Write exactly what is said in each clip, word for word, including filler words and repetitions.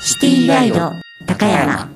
シティガイド高山。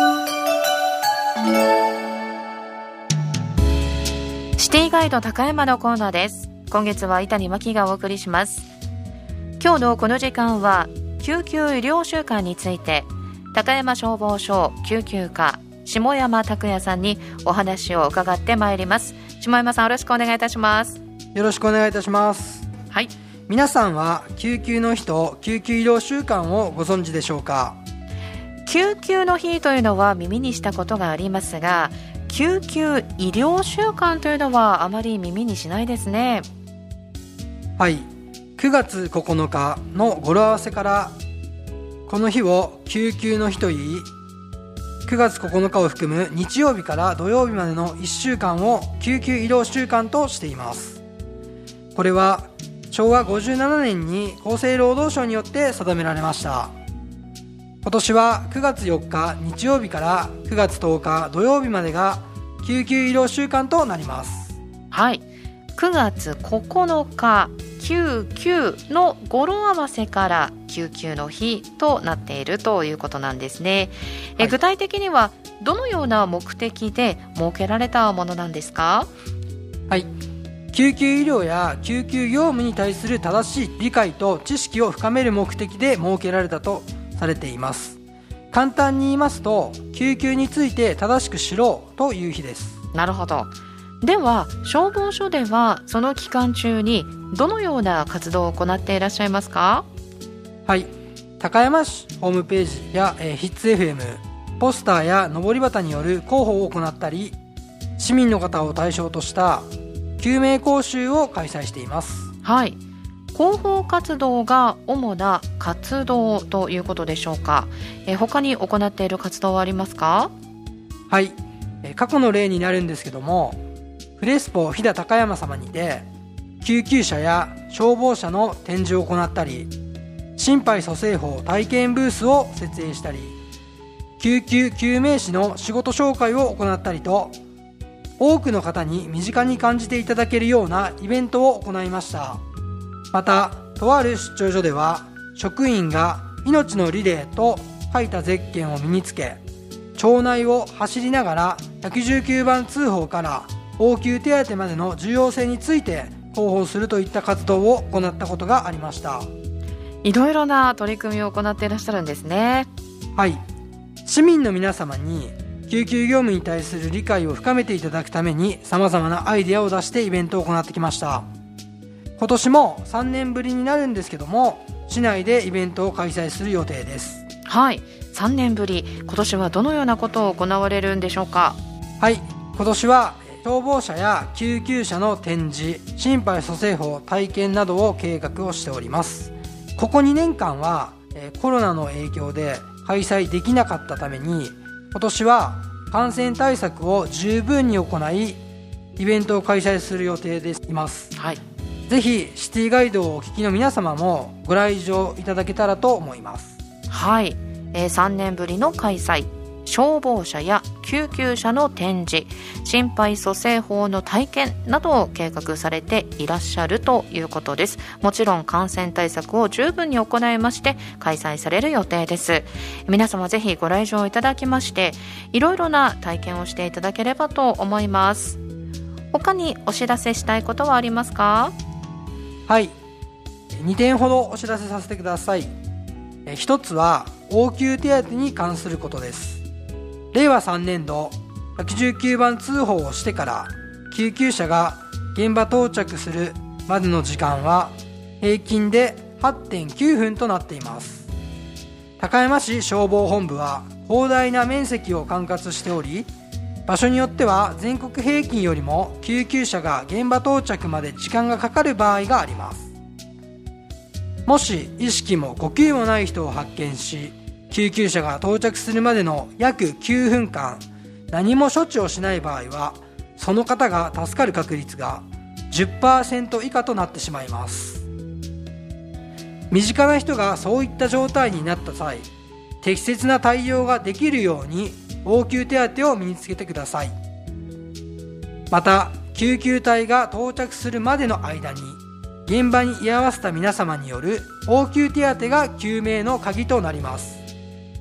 シティガイド高山のコーナーです。今月は伊谷真希がお送りします。今日のこの時間は救急医療週間について、高山消防署救急課下山拓也さんにお話を伺ってまいります。下山さん、よろしくお願いいたします。 よろしくお願いいたします。 はい、 皆さんは救急の日と救急医療週間をご存知でしょうか？ 救急の日というのは耳にしたことがありますが、救急医療週間というのはあまり耳にしないですね。 はい、くがつここのかの語呂合わせからこの日を救急の日といい、くがつここのかを含む日曜日から土曜日までのいっしゅうかんを救急医療週間としています。これはしょうわごじゅうななねんに厚生労働省によって定められました。今年はくがつよっか日曜日からくがつとおか土曜日までが救急医療週間となります。 はい、くがつここのか救急の語呂合わせから救急の日となっているということなんですね。え、はい、具体的にはどのような目的で設けられたものなんですか？ はい、救急医療や救急業務に対する正しい理解と知識を深める目的で設けられたとされています。簡単に言いますと、救急について正しく知ろうという日です。 なるほど。では消防署ではその期間中にどのような活動を行っていらっしゃいますか？ はい、高山市ホームページや、えー、ヒッツ エフエム、ポスターや上り旗による広報を行ったり、市民の方を対象とした救命講習を開催しています。 はい、広報活動が主な活動ということでしょうか？え他に行っている活動はありますか？ はい、え過去の例になるんですけども、フレスポ飛騨高山様にて救急車や消防車の展示を行ったり、心肺蘇生法体験ブースを設営したり、救急救命士の仕事紹介を行ったりと、多くの方に身近に感じていただけるようなイベントを行いました。また、とある出張所では職員が命のリレーと書いたゼッケンを身につけ、町内を走りながらいちいちきゅうばん通報から応急手当までの重要性について広報するといった活動を行ったことがありました。 いろいろな取り組みを行っていらっしゃるんですね。 はい、市民の皆様に救急業務に対する理解を深めていただくために様々なアイデアを出してイベントを行ってきました。今年もさんねんぶりになるんですけども、市内でイベントを開催する予定です。 はい、さんねんぶり、今年はどのようなことを行われるんでしょうか？はい、 今年は消防車や救急車の展示、心肺蘇生法体験などを計画をしております。ここにねんかんはコロナの影響で開催できなかったために、今年は感染対策を十分に行い、イベントを開催する予定でいます。 はい、 ぜひシティガイドをお聞きの皆様もご来場いただけたらと思います。 はい、えー、さんねんぶりの開催、消防車や救急車の展示、心肺蘇生法の体験などを計画されていらっしゃるということです。もちろん感染対策を十分に行いまして開催される予定です。皆様ぜひご来場いただきまして、いろいろな体験をしていただければと思います。他にお知らせしたいことはありますか？ はい、にてんほどお知らせさせてください。一つは応急手当に関することです。れいわさんねんどいちいちきゅうばん通報をしてから救急車が現場到着するまでの時間は平均で はってんきゅうふんとなっています。高山市消防本部は広大な面積を管轄しており、場所によっては全国平均よりも救急車が現場到着まで時間がかかる場合があります。もし意識も呼吸もない人を発見し、救急車が到着するまでの約きゅうふんかん何も処置をしない場合は、その方が助かる確率が じゅっパーセント 以下となってしまいます。身近な人がそういった状態になった際、適切な対応ができるように応急手当を身につけてください。また、救急隊が到着するまでの間に現場に居合わせた皆様による応急手当が救命の鍵となります。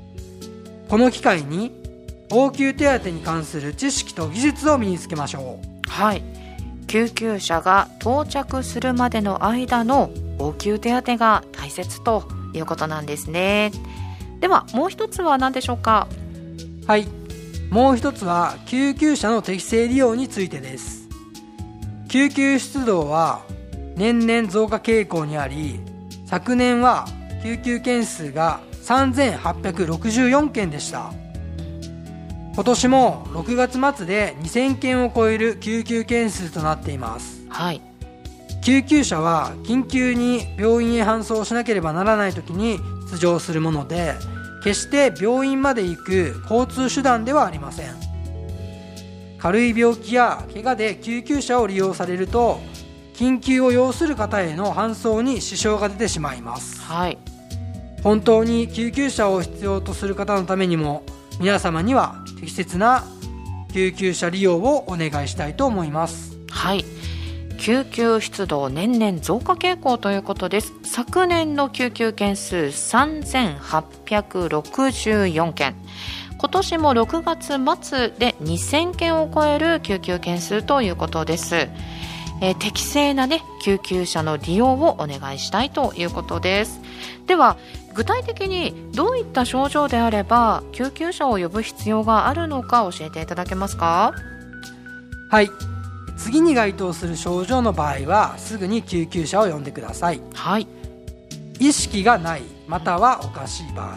この機会に応急手当に関する知識と技術を身につけましょう。 はい、救急車が到着するまでの間の応急手当が大切ということなんですね。ではもう一つは何でしょうか？ はい、もう一つは救急車の適正利用についてです。救急出動は年々増加傾向にあり、昨年は救急件数がさんぜんはっぴゃくろくじゅうよんけんでした。今年もろくがつ末でにせんけんを超える救急件数となっています。 はい、 救急車は緊急に病院へ搬送しなければならないときに出場するもので、決して病院まで行く交通手段ではありません。軽い病気や怪我で救急車を利用されると、緊急を要する方への搬送に支障が出てしまいます。 はい、 本当に救急車を必要とする方のためにも、皆様には適切な救急車利用をお願いしたいと思います。 はい、救急出動年々増加傾向ということです。昨年の救急件数さんぜんはっぴゃくろくじゅうよんけん、今年もろくがつ末でにせんけんを超える救急件数ということです。えー、適正な、ね、救急車の利用をお願いしたいということです。では具体的にどういった症状であれば救急車を呼ぶ必要があるのか教えていただけますか？ はい、次に該当する症状の場合はすぐに救急車を呼んでください。 はい、 意識がないまたはおかしい場合、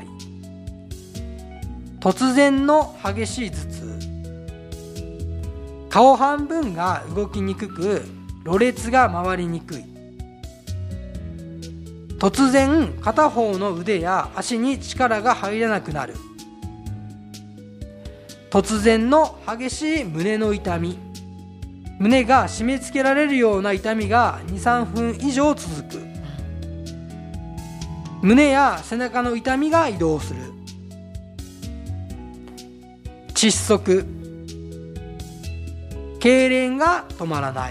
突然の激しい頭痛、顔半分が動きにくくろれつが回りにくい、突然片方の腕や足に力が入らなくなる、突然の激しい胸の痛み、胸が締め付けられるような痛みが にさんぷん以上続く、胸や背中の痛みが移動する、窒息、痙攣が止まらない、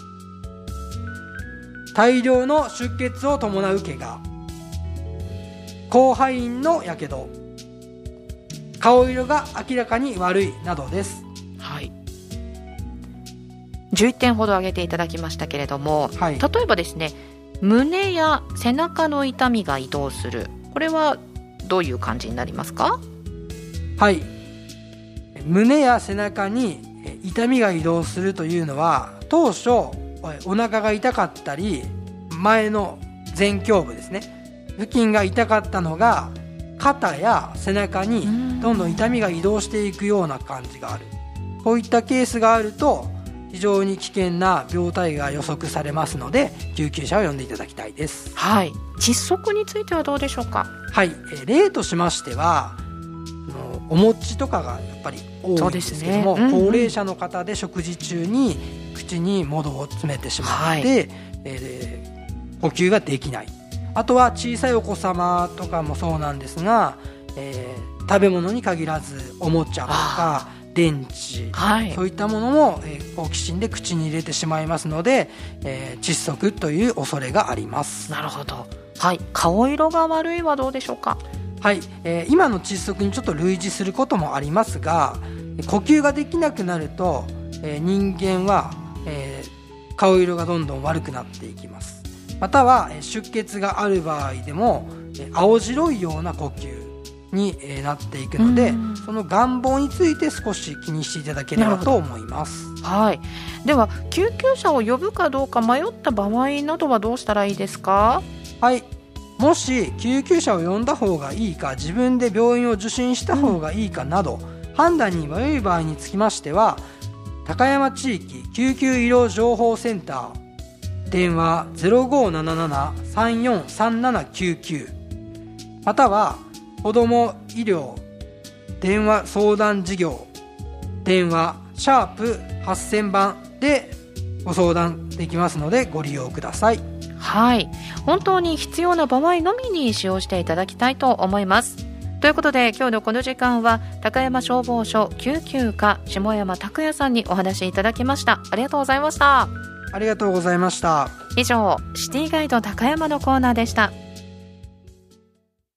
大量の出血を伴う怪我、広範囲のやけど、顔色が明らかに悪いなどです。 はい、じゅういってんほど挙げていただきましたけれども、はい、例えばですね、胸や背中の痛みが移動する、これはどういう感じになりますか？ はい、胸や背中に痛みが移動するというのは、当初お腹が痛かったり前の前胸部ですね付近が痛かったのが肩や背中にどんどん痛みが移動していくような感じがある、こういったケースがあると非常に危険な病態が予測されますので、救急車を呼んでいただきたいです。 はい、窒息についてはどうでしょうか？ はい、例としましてはお餅とかがやっぱり多いんですけども、ね、うんうん、高齢者の方で食事中に口に喉を詰めてしまって、はい、えー、呼吸ができない。あとは小さいお子様とかもそうなんですが、えー、食べ物に限らずおもちゃとか電池、はい、そういったものも、えー、好奇心で口に入れてしまいますので、えー、窒息という恐れがあります。 なるほど。はい、顔色が悪いはどうでしょうか？ はい、えー、今の窒息にちょっと類似することもありますが、呼吸ができなくなると、えー、人間は、えー、顔色がどんどん悪くなっていきます。または、えー、出血がある場合でも、えー、青白いような呼吸に、えー、なっていくので、その願望について少し気にしていただければと思います。 はい、では救急車を呼ぶかどうか迷った場合などはどうしたらいいですか？はい、 もし救急車を呼んだ方がいいか、自分で病院を受診した方がいいかなど、うん、判断に迷う場合につきましては、高山地域救急医療情報センター電話 ゼロごーなななな さんよんさんななきゅうきゅう または子ども医療電話相談事業電話シャープはっせんばんでご相談できますのでご利用ください。 はい、本当に必要な場合のみに使用していただきたいと思います。ということで今日のこの時間は高山消防署救急課下山拓也さんにお話しいただきました。ありがとうございました。 ありがとうございました。 以上シティガイド高山のコーナーでした。